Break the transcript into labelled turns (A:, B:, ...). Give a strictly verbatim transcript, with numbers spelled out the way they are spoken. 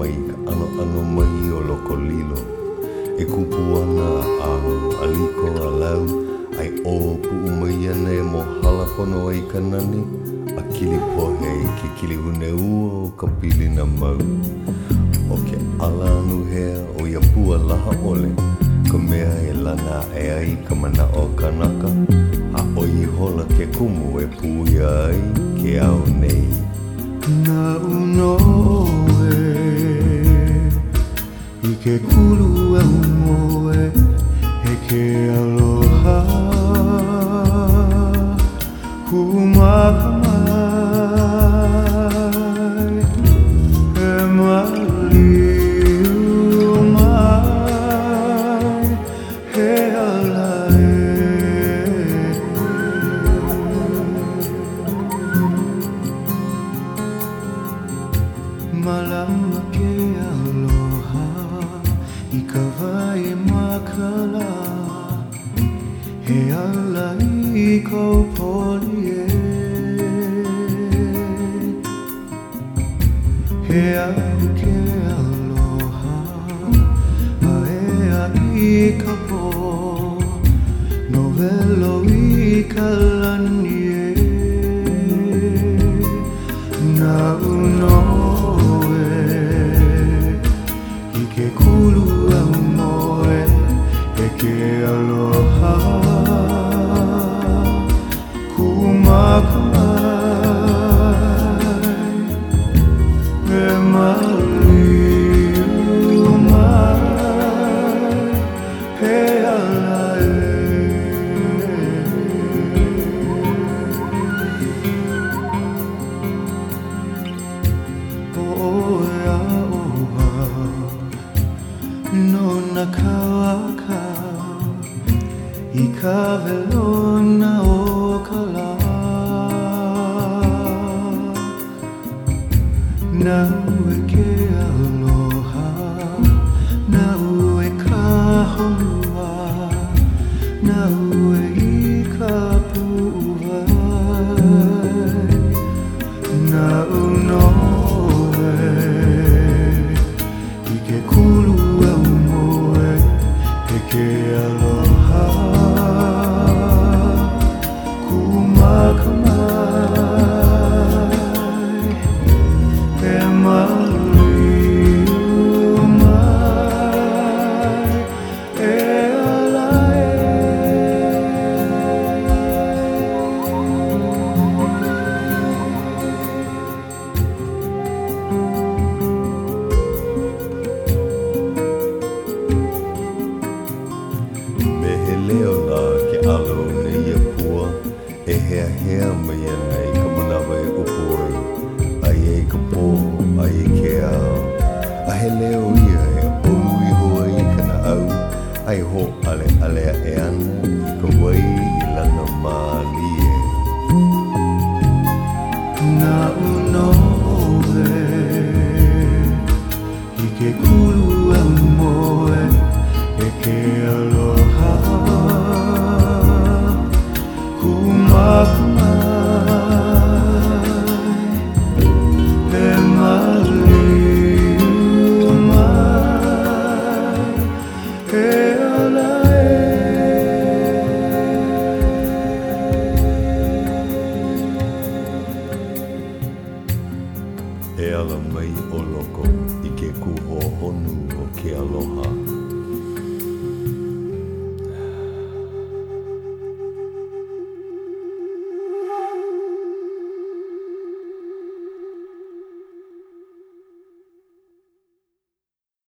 A: mai ka ano ano mai o loko lilo. E kupu ana a aliko a lau, ai o pu mai ana e mo hala pono ai kanani, a kili pohe i ke kili hune ua o ka pili na mau. O ke ala anu hea o ia pua laha ole, ka mea e lana e ai ka mana o kanaka, a o i hola ke kumu e puia ai ke au nei.
B: Na uno e i ke kulu e umo e e ke aloha kumaka mai e maliu mai he ala e malama ke aloha i ka vai makala he ala i kou poli e he au ke aloha a e a i ka po no velo i ka lani e na uno ke kulu au moe e ke aloha kumaka mai e maliu mai he ala e o e a oha no na kawaka i ka velona o ka la na ue ke aloha na ue ka honua na ue i ka pu'uwai na uno i ke kulu ke aloha kumaka mai e maliu mai e ala
A: Leo la ke alo nei ia pua, e hea hea mai nei ka manawa e upoi, ai e ka pō, ai e ke ao. A he leo ia e olu i hoa i kana au, ai ho ale ale e ana i ka wai i lana maali e.
B: Na uno e i ke kulu e moe e ke aloha kumaka mai e maliu mai e ala
A: E ala mai o loko i ke kuho honu o ke aloha.